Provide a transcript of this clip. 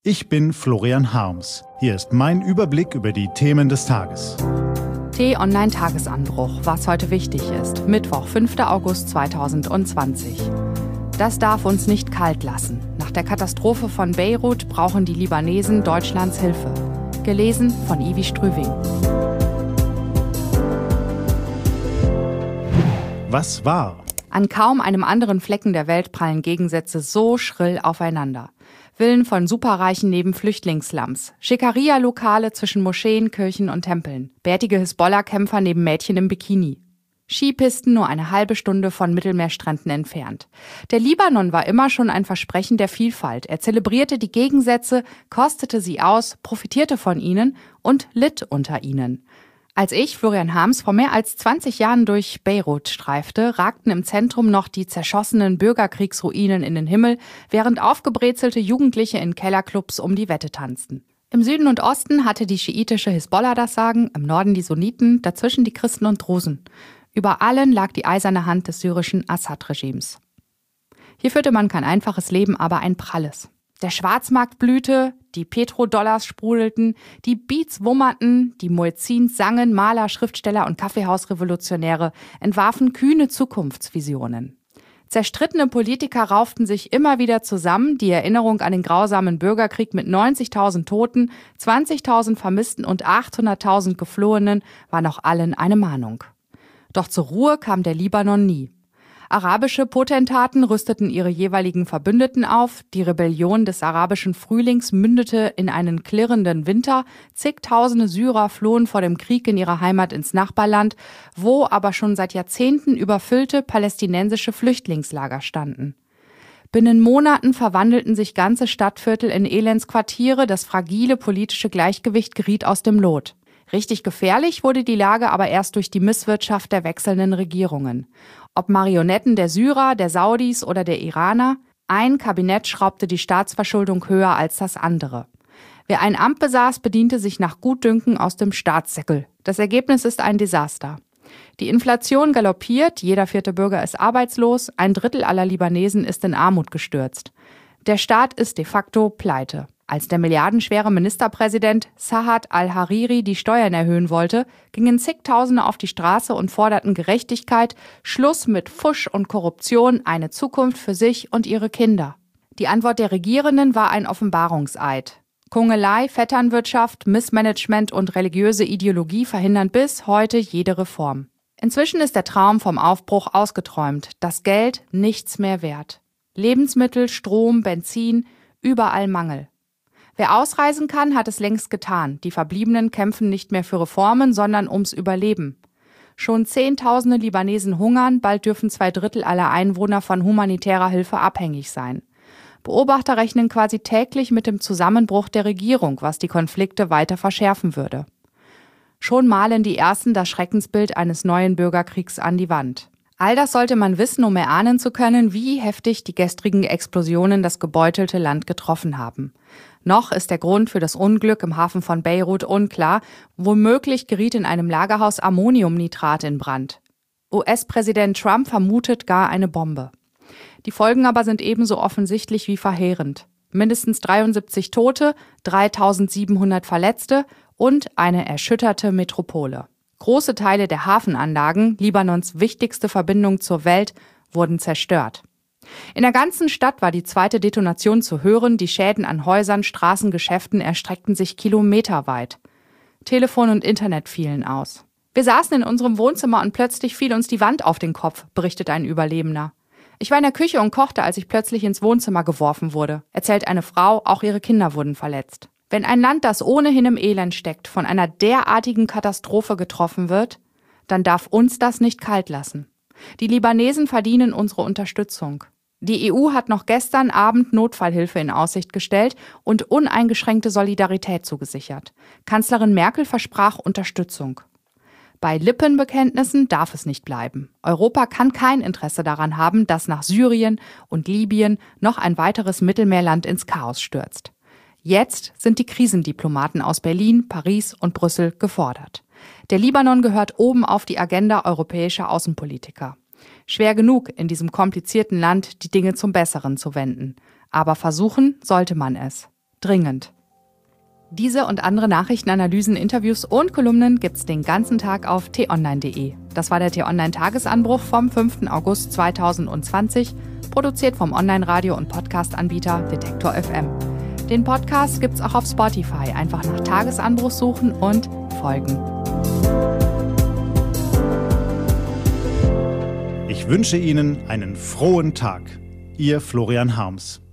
Ich bin Florian Harms. Hier ist mein Überblick über die Themen des Tages. T-Online-Tagesanbruch, was heute wichtig ist. Mittwoch, 5. August 2020. Das darf uns nicht kalt lassen. Nach der Katastrophe von Beirut brauchen die Libanesen Deutschlands Hilfe. Gelesen von Ivi Strüving. Was war? An kaum einem anderen Flecken der Welt prallen Gegensätze so schrill aufeinander. Villen von Superreichen neben Flüchtlingslams, Schikaria-Lokale zwischen Moscheen, Kirchen und Tempeln, bärtige Hisbollah-Kämpfer neben Mädchen im Bikini. Skipisten nur eine halbe Stunde von Mittelmeerstränden entfernt. Der Libanon war immer schon ein Versprechen der Vielfalt. Er zelebrierte die Gegensätze, kostete sie aus, profitierte von ihnen und litt unter ihnen. Als ich, Florian Harms, vor mehr als 20 Jahren durch Beirut streifte, ragten im Zentrum noch die zerschossenen Bürgerkriegsruinen in den Himmel, während aufgebrezelte Jugendliche in Kellerclubs um die Wette tanzten. Im Süden und Osten hatte die schiitische Hisbollah das Sagen, im Norden die Sunniten, dazwischen die Christen und Drusen. Über allen lag die eiserne Hand des syrischen Assad-Regimes. Hier führte man kein einfaches Leben, aber ein pralles. Der Schwarzmarkt blühte, die Petrodollars sprudelten, die Beats wummerten, die Muezzins sangen, Maler, Schriftsteller und Kaffeehausrevolutionäre entwarfen kühne Zukunftsvisionen. Zerstrittene Politiker rauften sich immer wieder zusammen, die Erinnerung an den grausamen Bürgerkrieg mit 90.000 Toten, 20.000 Vermissten und 800.000 Geflohenen war noch allen eine Mahnung. Doch zur Ruhe kam der Libanon nie. Arabische Potentaten rüsteten ihre jeweiligen Verbündeten auf, die Rebellion des arabischen Frühlings mündete in einen klirrenden Winter, zigtausende Syrer flohen vor dem Krieg in ihre Heimat ins Nachbarland, wo aber schon seit Jahrzehnten überfüllte palästinensische Flüchtlingslager standen. Binnen Monaten verwandelten sich ganze Stadtviertel in Elendsquartiere, das fragile politische Gleichgewicht geriet aus dem Lot. Richtig gefährlich wurde die Lage aber erst durch die Misswirtschaft der wechselnden Regierungen. Ob Marionetten der Syrer, der Saudis oder der Iraner, ein Kabinett schraubte die Staatsverschuldung höher als das andere. Wer ein Amt besaß, bediente sich nach Gutdünken aus dem Staatssäckel. Das Ergebnis ist ein Desaster. Die Inflation galoppiert, jeder vierte Bürger ist arbeitslos, 1/3 aller Libanesen ist in Armut gestürzt. Der Staat ist de facto pleite. Als der milliardenschwere Ministerpräsident Saad al-Hariri die Steuern erhöhen wollte, gingen zigtausende auf die Straße und forderten Gerechtigkeit, Schluss mit Pfusch und Korruption, eine Zukunft für sich und ihre Kinder. Die Antwort der Regierenden war ein Offenbarungseid. Kungelei, Vetternwirtschaft, Missmanagement und religiöse Ideologie verhindern bis heute jede Reform. Inzwischen ist der Traum vom Aufbruch ausgeträumt, das Geld nichts mehr wert. Lebensmittel, Strom, Benzin, überall Mangel. Wer ausreisen kann, hat es längst getan. Die Verbliebenen kämpfen nicht mehr für Reformen, sondern ums Überleben. Schon Zehntausende Libanesen hungern, bald dürfen 2/3 aller Einwohner von humanitärer Hilfe abhängig sein. Beobachter rechnen quasi täglich mit dem Zusammenbruch der Regierung, was die Konflikte weiter verschärfen würde. Schon malen die Ersten das Schreckensbild eines neuen Bürgerkriegs an die Wand. All das sollte man wissen, um erahnen zu können, wie heftig die gestrigen Explosionen das gebeutelte Land getroffen haben. Noch ist der Grund für das Unglück im Hafen von Beirut unklar. Womöglich geriet in einem Lagerhaus Ammoniumnitrat in Brand. US-Präsident Trump vermutet gar eine Bombe. Die Folgen aber sind ebenso offensichtlich wie verheerend. Mindestens 73 Tote, 3.700 Verletzte und eine erschütterte Metropole. Große Teile der Hafenanlagen, Libanons wichtigste Verbindung zur Welt, wurden zerstört. In der ganzen Stadt war die zweite Detonation zu hören, die Schäden an Häusern, Straßen, Geschäften erstreckten sich kilometerweit. Telefon und Internet fielen aus. Wir saßen in unserem Wohnzimmer und plötzlich fiel uns die Wand auf den Kopf, berichtet ein Überlebender. Ich war in der Küche und kochte, als ich plötzlich ins Wohnzimmer geworfen wurde, erzählt eine Frau, auch ihre Kinder wurden verletzt. Wenn ein Land, das ohnehin im Elend steckt, von einer derartigen Katastrophe getroffen wird, dann darf uns das nicht kalt lassen. Die Libanesen verdienen unsere Unterstützung. Die EU hat noch gestern Abend Notfallhilfe in Aussicht gestellt und uneingeschränkte Solidarität zugesichert. Kanzlerin Merkel versprach Unterstützung. Bei Lippenbekenntnissen darf es nicht bleiben. Europa kann kein Interesse daran haben, dass nach Syrien und Libyen noch ein weiteres Mittelmeerland ins Chaos stürzt. Jetzt sind die Krisendiplomaten aus Berlin, Paris und Brüssel gefordert. Der Libanon gehört oben auf die Agenda europäischer Außenpolitiker. Schwer genug, in diesem komplizierten Land die Dinge zum Besseren zu wenden. Aber versuchen sollte man es. dringend. Diese und andere Nachrichtenanalysen, Interviews und Kolumnen gibt's den ganzen Tag auf t-online.de. Das war der T-Online-Tagesanbruch vom 5. August 2020, produziert vom Online-Radio- und Podcast-Anbieter Detektor FM. Den Podcast gibt's auch auf Spotify. Einfach nach Tagesanbruch suchen und folgen. Ich wünsche Ihnen einen frohen Tag. Ihr Florian Harms.